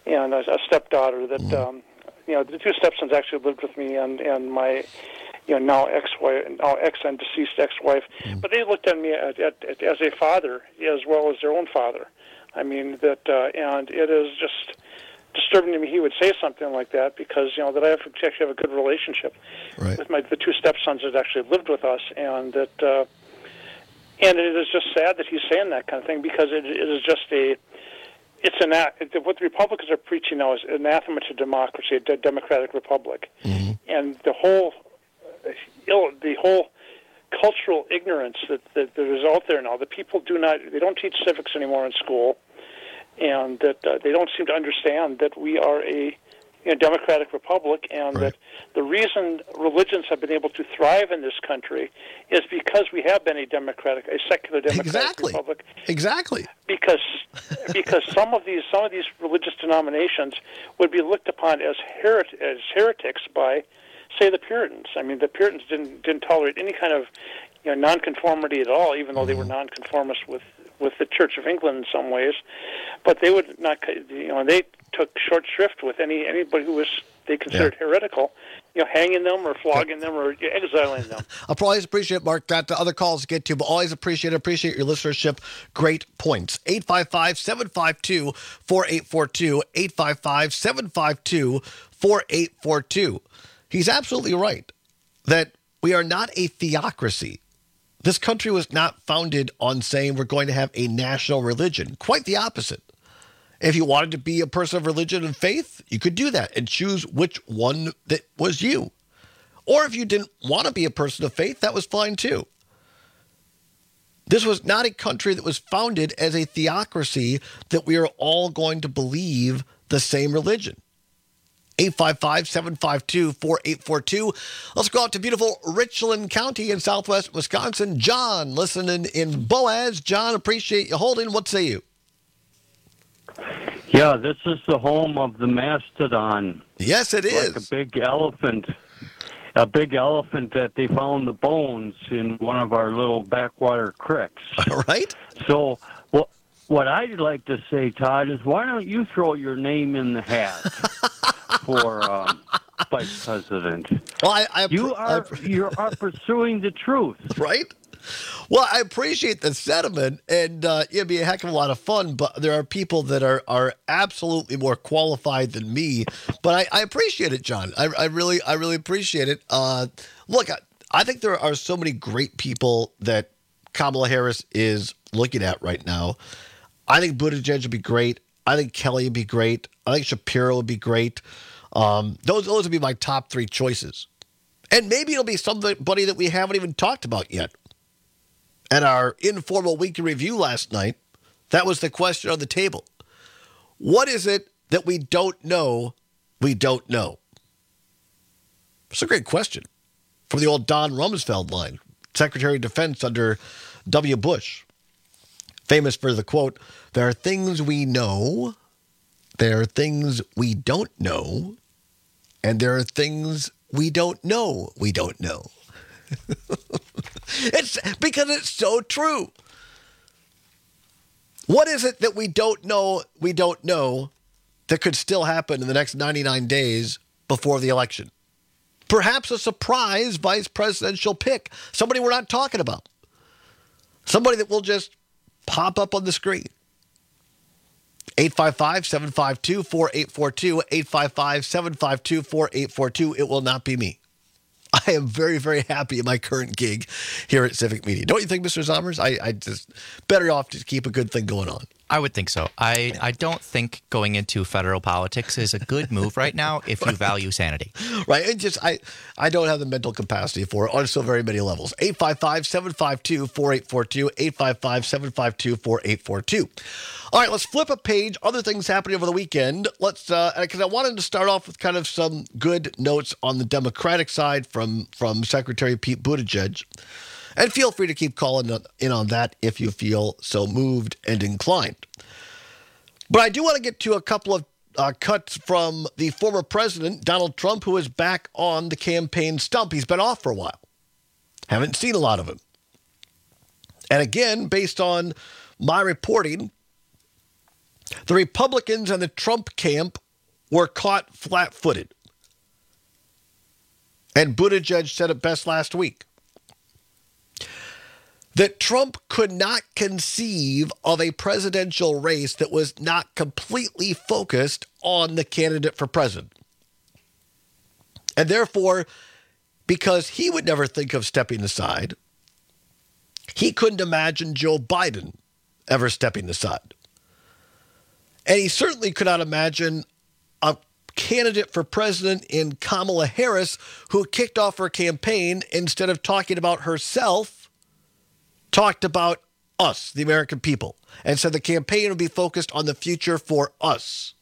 and a, a stepdaughter that, mm. um, you know, the two stepsons actually lived with me and, and my, you know, now ex-wife, now ex and deceased ex-wife. Mm. But they looked at me at, at, at, as a father as well as their own father. I mean, that, uh, and it is just disturbing to me he would say something like that because, you know, that I have actually have a good relationship right. with my the two stepsons that actually lived with us, and that, uh, and it is just sad that he's saying that kind of thing because it, it is just a, it's an what the Republicans are preaching now is anathema to democracy, a de- democratic republic, mm-hmm. and the whole, ill, the whole cultural ignorance that, that that is out there now. The people do not, they don't teach civics anymore in school. And that uh, they don't seem to understand that we are a you know, democratic republic, and right. that the reason religions have been able to thrive in this country is because we have been a democratic, a secular democratic exactly. republic. Exactly. Because because some of these some of these religious denominations would be looked upon as heret- as heretics by, say, the Puritans. I mean, the Puritans didn't didn't tolerate any kind of you know nonconformity at all, even though mm-hmm. they were nonconformists with. with the Church of England in some ways, but they would not, you know, they took short shrift with any anybody who was they considered yeah. heretical, you know, hanging them or flogging them or exiling them. I'll always appreciate, Mark, got the other calls to get to, but always appreciate appreciate your listenership. Great points. eight five five, seven five two, four eight four two, eight five five, seven five two, four eight four two. He's absolutely right that we are not a theocracy. This country was not founded on saying we're going to have a national religion. Quite the opposite. If you wanted to be a person of religion and faith, you could do that and choose which one that was you. Or if you didn't want to be a person of faith, that was fine too. This was not a country that was founded as a theocracy that we are all going to believe the same religion. eight five five, seven five two, four eight four two. Let's go out to beautiful Richland County in southwest Wisconsin. John, listening in Boaz. John, appreciate you holding. What say you? Yeah, this is the home of the mastodon. Yes, it is. Like a big elephant. A big elephant that they found the bones in one of our little backwater creeks. All right. So, well, what I'd like to say, Todd, is why don't you throw your name in the hat for um, vice president? Well, I, I, you are I, you are pursuing the truth, right? Well, I appreciate the sentiment, and uh, it'd be a heck of a lot of fun. But there are people that are are absolutely more qualified than me. But I, I appreciate it, John. I, I really, I really appreciate it. Uh, look, I, I think there are so many great people that Kamala Harris is looking at right now. I think Buttigieg would be great. I think Kelly would be great. I think Shapiro would be great. Um, those those would be my top three choices. And maybe it'll be somebody that we haven't even talked about yet. At our informal weekly review last night, that was the question on the table. What is it that we don't know we don't know? It's a great question. From the old Don Rumsfeld line, Secretary of Defense under W. Bush. Famous for the quote, there are things we know, there are things we don't know, and there are things we don't know we don't know. It's because it's so true. What is it that we don't know we don't know that could still happen in the next ninety-nine days before the election? Perhaps a surprise vice presidential pick, somebody we're not talking about, somebody that will just pop up on the screen. eight five five, seven five two, four eight four two, eight five five, seven five two, four eight four two. It will not be me. I am very, very happy in my current gig here at Civic Media. Don't you think, Mister Zommers? I, I just better off to keep a good thing going on. I would think so. I, I don't think going into federal politics is a good move right now if you value sanity. Right. And just I, I don't have the mental capacity for it on so very many levels. eight five five, seven five two, four eight four two, eight five five, seven five two, four eight four two. All right, let's flip a page. Other things happening over the weekend. Let's uh, because I wanted to start off with kind of some good notes on the Democratic side from from Secretary Pete Buttigieg. And feel free to keep calling in on that if you feel so moved and inclined. But I do want to get to a couple of uh, cuts from the former president, Donald Trump, who is back on the campaign stump. He's been off for a while. Haven't seen a lot of him. And again, based on my reporting, The Republicans and the Trump camp were caught flat-footed. And Buttigieg said it best last week. That Trump could not conceive of a presidential race that was not completely focused on the candidate for president. And therefore, because he would never think of stepping aside, he couldn't imagine Joe Biden ever stepping aside. And he certainly could not imagine a candidate for president in Kamala Harris who kicked off her campaign, instead of talking about herself, talked about us, the American people, and said the campaign would be focused on the future for us.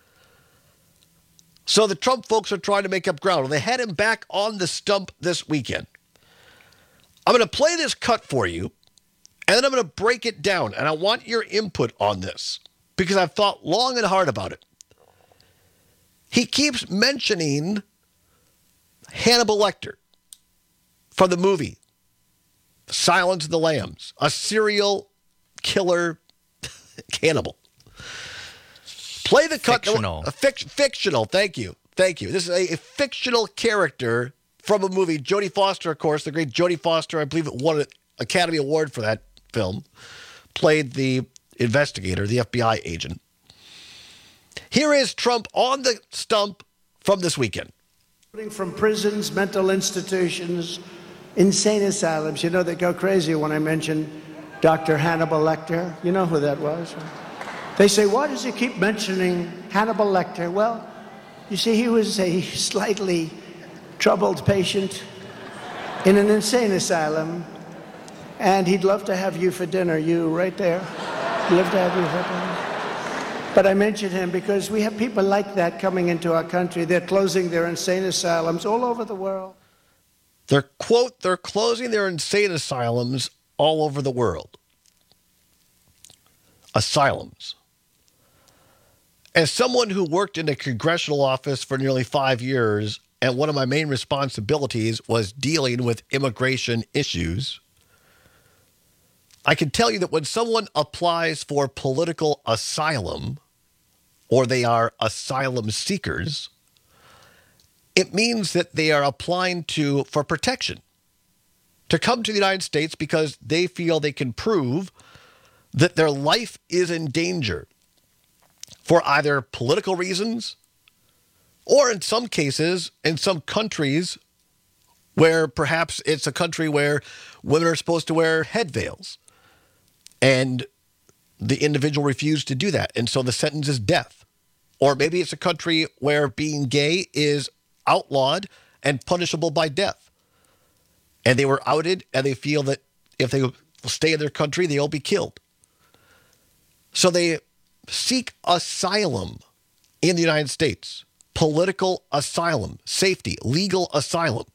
So the Trump folks are trying to make up ground. Well, they had him back on the stump this weekend. I'm going to play this cut for you, and then I'm going to break it down, and I want your input on this, because I've thought long and hard about it. He keeps mentioning Hannibal Lecter from the movie Silence of the Lambs, a serial killer cannibal. Play the cut. Fictional. A fic- fictional. Thank you. Thank you. This is a, a fictional character from a movie. Jodie Foster, of course, the great Jodie Foster, I believe it won an Academy Award for that film, played the investigator, the F B I agent. Here is Trump on the stump from this weekend. From prisons, mental institutions, insane asylums. You know, they go crazy when I mention Doctor Hannibal Lecter. You know who that was? They say, why does he keep mentioning Hannibal Lecter? Well, you see, he was a slightly troubled patient in an insane asylum, and he'd love to have you for dinner, you right there. He'd love to have you for dinner. But I mentioned him because we have people like that coming into our country. They're closing their insane asylums all over the world. They're, quote, they're closing their insane asylums all over the world. Asylums. As someone who worked in a congressional office for nearly five years, and one of my main responsibilities was dealing with immigration issues, I can tell you that when someone applies for political asylum, or they are asylum seekers, it means that they are applying to for protection, to come to the United States because they feel they can prove that their life is in danger for either political reasons or, in some cases, in some countries where perhaps it's a country where women are supposed to wear head veils and the individual refused to do that, and so the sentence is death. Or maybe it's a country where being gay is outlawed and punishable by death, and they were outed and they feel that if they stay in their country, they'll be killed. So they seek asylum in the United States, political asylum, safety, legal asylum.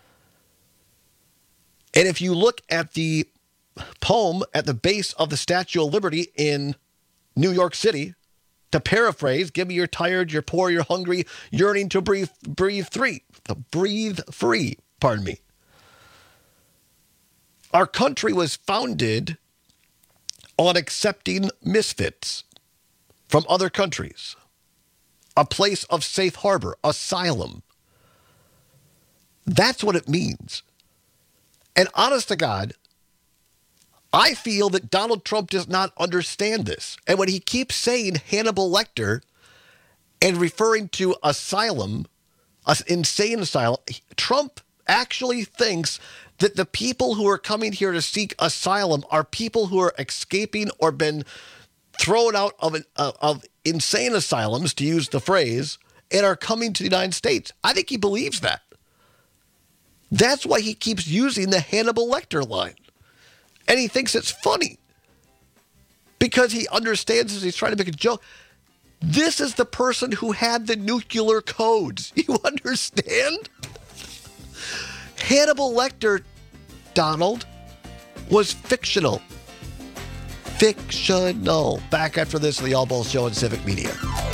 And if you look at the poem at the base of the Statue of Liberty in New York City, to paraphrase, give me you're tired, you're poor, you're hungry, yearning to breathe, breathe free, breathe free, pardon me. Our country was founded on accepting misfits from other countries, a place of safe harbor, asylum. That's what it means. And honest to God, I feel that Donald Trump does not understand this. And when he keeps saying Hannibal Lecter and referring to asylum, an insane asylum, Trump actually thinks that the people who are coming here to seek asylum are people who are escaping or been thrown out of, an, uh, of insane asylums, to use the phrase, and are coming to the United States. I think he believes that. That's why he keeps using the Hannibal Lecter line. And he thinks it's funny because he understands as he's trying to make a joke. This is the person who had the nuclear codes. You understand? Hannibal Lecter, Donald, was fictional. Fictional. Back after this, the All Balls Show on Civic Media.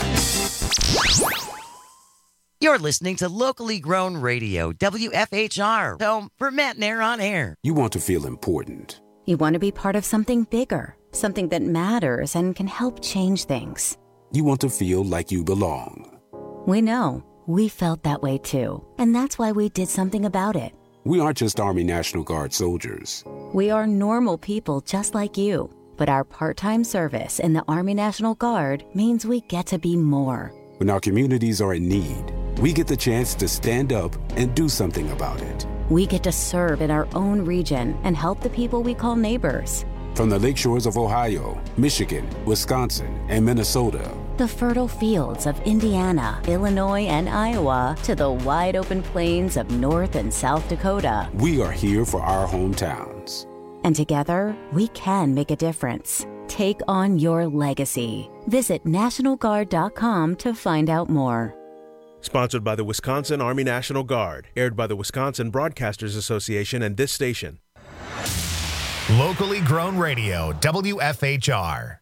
You're listening to locally grown radio, W F H R, home for Matt Nair on air. You want to feel important. You want to be part of something bigger, something that matters and can help change things. You want to feel like you belong. We know. We felt that way too. And that's why we did something about it. We aren't just Army National Guard soldiers. We are normal people just like you. But our part-time service in the Army National Guard means we get to be more. When our communities are in need, we get the chance to stand up and do something about it. We get to serve in our own region and help the people we call neighbors. From the lakeshores of Ohio, Michigan, Wisconsin, and Minnesota, the fertile fields of Indiana, Illinois, and Iowa, to the wide open plains of North and South Dakota, we are here for our hometowns. And together, we can make a difference. Take on your legacy. Visit National Guard dot com to find out more. Sponsored by the Wisconsin Army National Guard. Aired by the Wisconsin Broadcasters Association and this station. Locally grown radio, W F H R.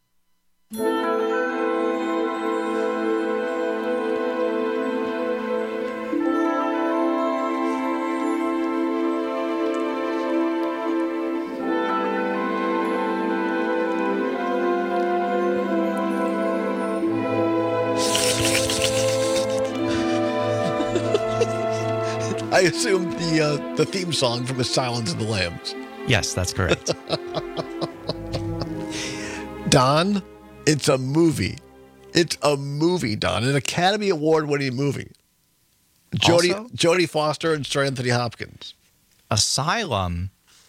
I assume the uh, the theme song from A Silence of the Lambs. Yes, that's correct. Don, it's a movie. It's a movie, Don. An Academy Award-winning movie. Jodie Also? Jodie Foster and Sir Anthony Hopkins. Asylum.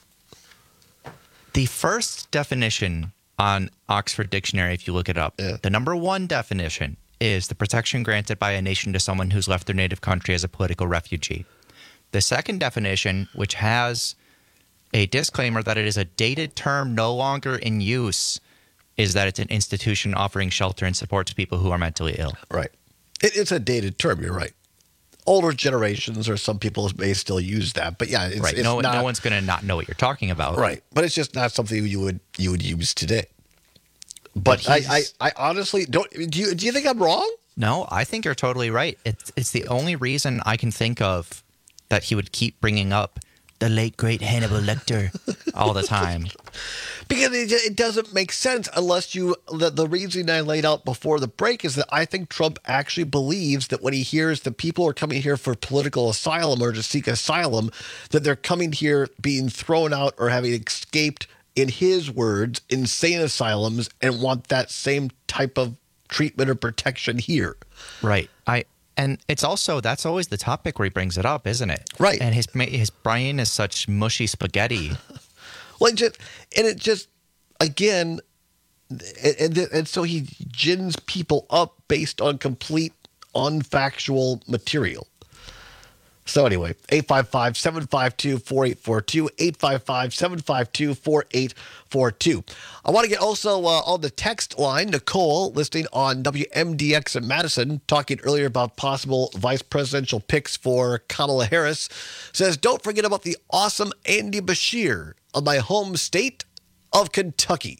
The first definition on Oxford Dictionary, if you look it up, yeah. the number one definition is the protection granted by a nation to someone who's left their native country as a political refugee. The second definition, which has a disclaimer that it is a dated term no longer in use, is that it's an institution offering shelter and support to people who are mentally ill. Right. It, it's a dated term, you're right. Older generations or some people may still use that, but yeah, it's, right. it's no, not, no one's going to not know what you're talking about. Right. But it's just not something you would you would use today. But, but I, I, I honestly don't. Do you do you think I'm wrong? No, I think you're totally right. It's it's the only reason I can think of that he would keep bringing up the late great Hannibal Lecter all the time. Because it, it doesn't make sense unless you. The, the reason I laid out before the break is that I think Trump actually believes that when he hears that people are coming here for political asylum or to seek asylum, that they're coming here being thrown out or having escaped, in his words, insane asylums and want that same type of treatment or protection here. Right. I and it's also that's always the topic where he brings it up, isn't it? Right. And his his brain is such mushy spaghetti. Well, it just and it just again, and, and and so he gins people up based on complete unfactual material. So anyway, eight five five, seven five two, four eight four two, eight five five, seven five two, four eight four two. I want to get also uh, on the text line, Nicole, listening on W M D X in Madison, talking earlier about possible vice presidential picks for Kamala Harris, says, don't forget about the awesome Andy Beshear of my home state of Kentucky.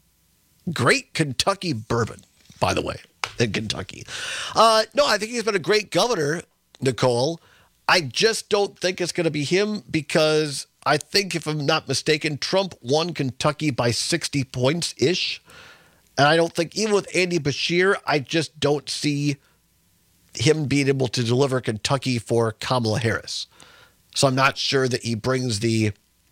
Great Kentucky bourbon, by the way, in Kentucky. Uh, no, I think he's been a great governor, Nicole. I just don't think it's going to be him because I think, if I'm not mistaken, Trump won Kentucky by sixty points-ish. And I don't think, even with Andy Beshear, I just don't see him being able to deliver Kentucky for Kamala Harris. So I'm not sure that he brings the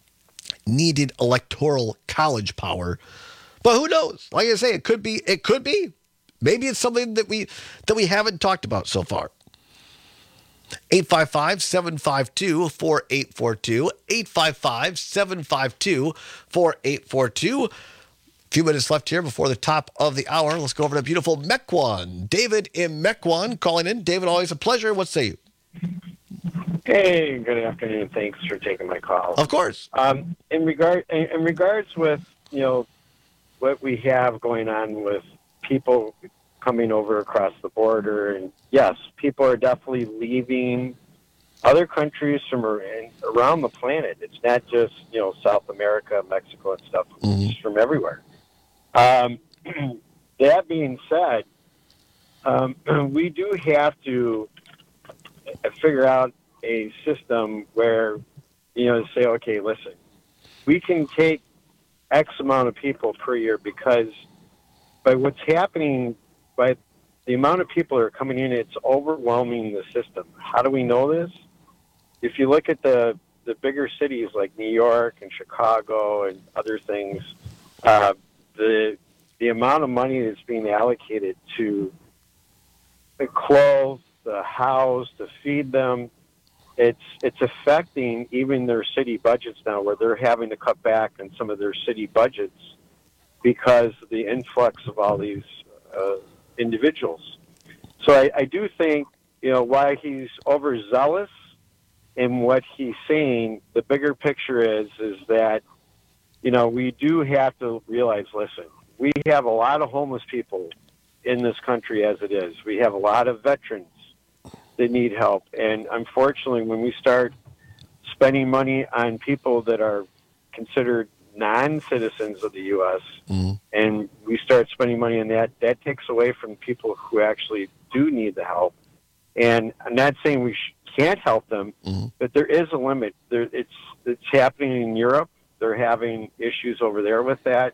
needed electoral college power. But who knows? Like I say, it could be. It could be. Maybe it's something that we that we haven't talked about so far. eight five five, seven five two, four eight four two, eight five five, seven five two, four eight four two. A few minutes left here before the top of the hour. Let's go over to beautiful Mequon. David in Mequon calling in. David, always a pleasure. What say you? Hey, good afternoon. Thanks for taking my call. Of course. Um, in regard, in, in regards with, you know, what we have going on with people coming over across the border, and yes, people are definitely leaving other countries from around the planet. It's not just, you know, South America, Mexico and stuff. Mm-hmm. It's from everywhere. Um, that being said, um, we do have to figure out a system where, you know, say, okay, listen, we can take X amount of people per year, because by what's happening, by the amount of people that are coming in, it's overwhelming the system. How do we know this? If you look at the, the bigger cities like New York and Chicago and other things, uh, the the amount of money that's being allocated to the clothes, the house, to feed them, it's it's affecting even their city budgets now, where they're having to cut back on some of their city budgets because of the influx of all these uh, individuals. So I, I do think, you know, why he's overzealous in what he's saying, the bigger picture is is that, you know, we do have to realize, listen, we have a lot of homeless people in this country as it is. We have a lot of veterans that need help. And unfortunately, when we start spending money on people that are considered non-citizens of the U S, mm-hmm. and we start spending money on that, that takes away from people who actually do need the help. And I'm not saying we sh- can't help them, mm-hmm. but there is a limit. There, it's it's happening in Europe. They're having issues over there with that.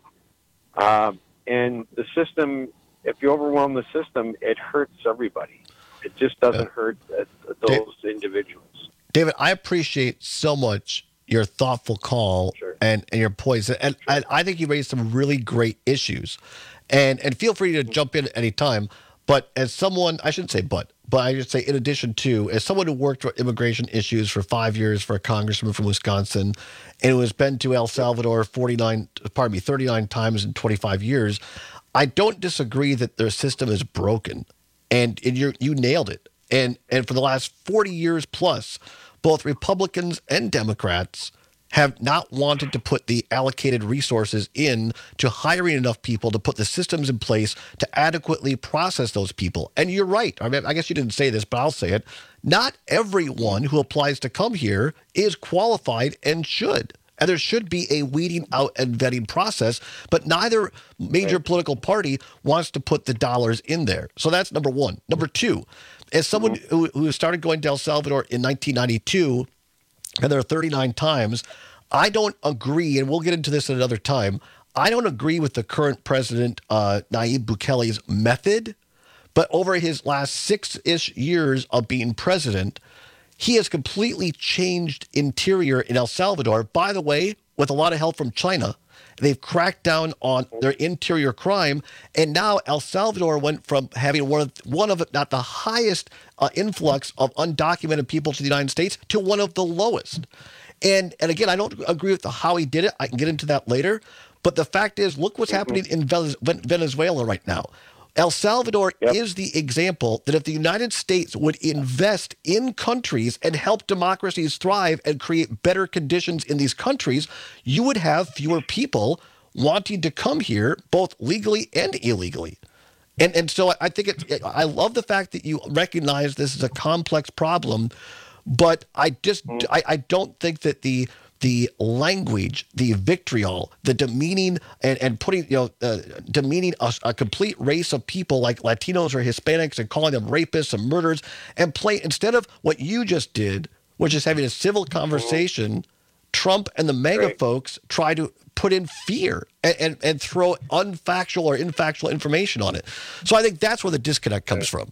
Um, and the system, if you overwhelm the system, it hurts everybody. It just doesn't yeah. hurt uh, those Dave, individuals. David, I appreciate so much your thoughtful call sure. and, and your points. And, sure. and I think you raised some really great issues. And and feel free to jump in at any time. But as someone, I shouldn't say but, but I should say in addition to, as someone who worked for immigration issues for five years for a congressman from Wisconsin, and who has been to El Salvador forty-nine, pardon me, thirty-nine times in twenty-five years, I don't disagree that their system is broken. And, and you you nailed it. And and for the last forty years plus, both Republicans and Democrats have not wanted to put the allocated resources in to hiring enough people to put the systems in place to adequately process those people. And you're right. I mean, I guess you didn't say this, but I'll say it. Not everyone who applies to come here is qualified and should. And there should be a weeding out and vetting process, but neither major political party wants to put the dollars in there. So that's number one. Number two, as someone who, who started going to El Salvador in nineteen ninety-two, and there are thirty-nine times, I don't agree, and we'll get into this at another time, I don't agree with the current president, uh, Nayib Bukele's method, but over his last six-ish years of being president, he has completely changed interior in El Salvador. By the way, with a lot of help from China, they've cracked down on their interior crime, and now El Salvador went from having one of, one of if not the highest uh, influx of undocumented people to the United States to one of the lowest. And and again, I don't agree with the, how he did it. I can get into that later. But the fact is, look what's happening in Venezuela right now. El Salvador yep. is the example that if the United States would invest in countries and help democracies thrive and create better conditions in these countries, you would have fewer people wanting to come here, both legally and illegally. And and so I think it, I love the fact that you recognize this is a complex problem, but I just I, I don't think that the the language, the vitriol, the demeaning, and, and putting, you know, uh, demeaning a, a complete race of people like Latinos or Hispanics and calling them rapists and murderers, and play, instead of what you just did, which is having a civil conversation, Trump and the MAGA right. folks try to put in fear and, and, and throw unfactual or infactual information on it. So I think that's where the disconnect comes from.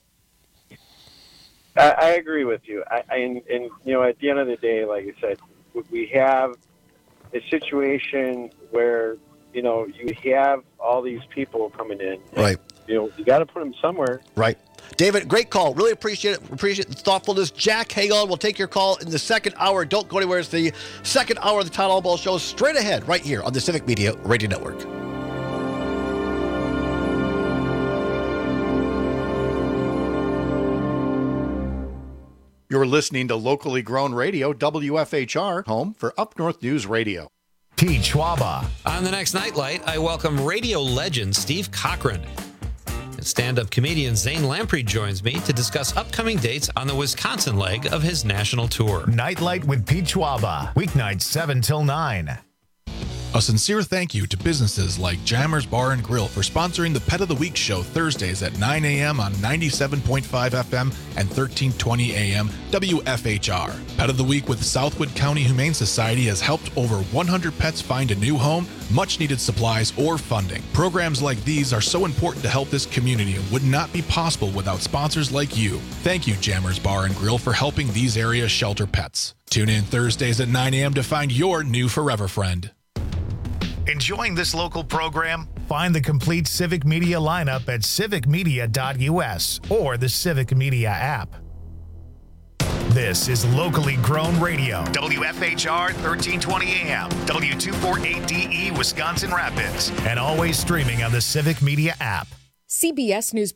I, I agree with you. I, I, and, and, you know, at the end of the day, like you said, we have a situation where, you know, you have all these people coming in. Right. You know, you got to put them somewhere. Right. David, great call. Really appreciate it. Appreciate the thoughtfulness. Jack, hang on. We'll take your call in the second hour. Don't go anywhere. It's the second hour of the Todd Albaugh Show straight ahead right here on the Civic Media Radio Network. You're listening to locally grown radio, W F H R, home for Up North News Radio. Pete Schwaba. On the next Nightlight, I welcome radio legend Steve Cochran. And stand-up comedian Zane Lamprey joins me to discuss upcoming dates on the Wisconsin leg of his national tour. Nightlight with Pete Schwaba. Weeknights seven till nine. A sincere thank you to businesses like Jammers Bar and Grill for sponsoring the Pet of the Week show Thursdays at nine a.m. on ninety-seven point five F M and thirteen twenty A M W F H R. Pet of the Week with Southwood County Humane Society has helped over one hundred pets find a new home, much needed supplies, or funding. Programs like these are so important to help this community and would not be possible without sponsors like you. Thank you, Jammers Bar and Grill, for helping these areas shelter pets. Tune in Thursdays at nine a.m. to find your new forever friend. Enjoying this local program? Find the complete Civic Media lineup at civic media dot U S or the Civic Media app. This is locally grown radio. W F H R thirteen twenty A M, W two forty-eight D E, Wisconsin Rapids, and always streaming on the Civic Media app. C B S News